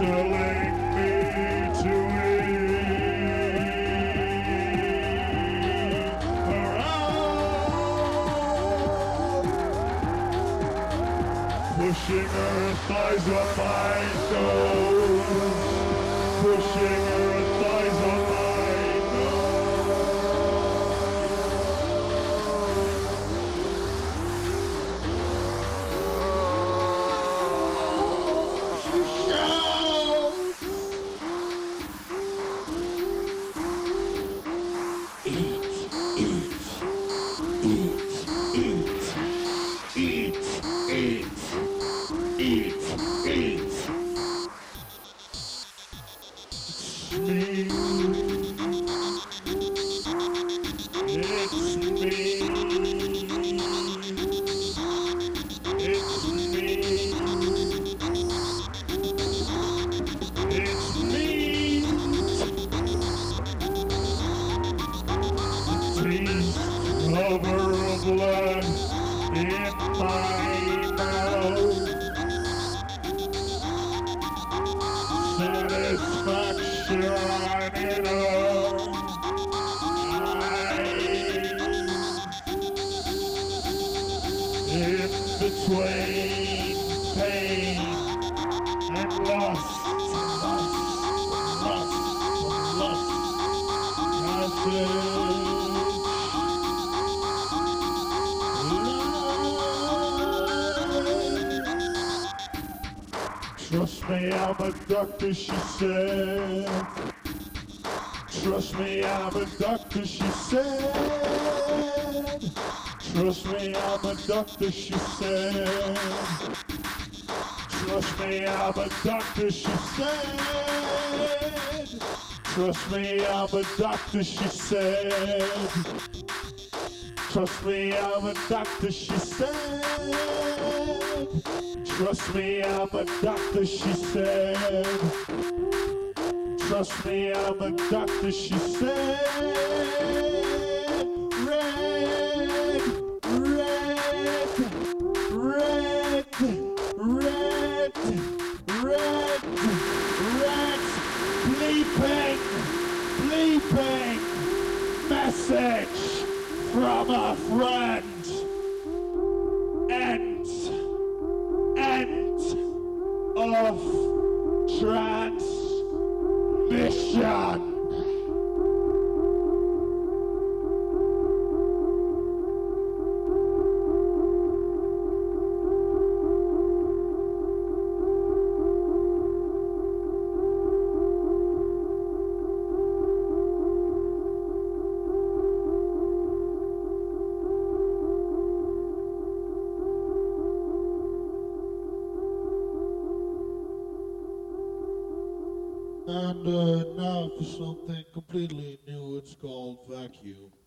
telling me to leave her out, pushing her thighs on my nose, pushing her thighs on my cover of blood in my mouth, satisfaction in her eyes, in between pain and lust, trust me, I'm a doctor, she said. Trust me, I'm a doctor, she said. Trust me, I'm a doctor, she said. Trust me, I'm a doctor, she said. Trust me, I'm a doctor, she said. Trust me, I'm a doctor, she said. Trust me, I'm a doctor, she said. Trust me, I'm a doctor, she said. Red, red, red, red, red, red, bleeping, bleeping message from a friend. End of transmission. And now for something completely new, it's called Vacuum.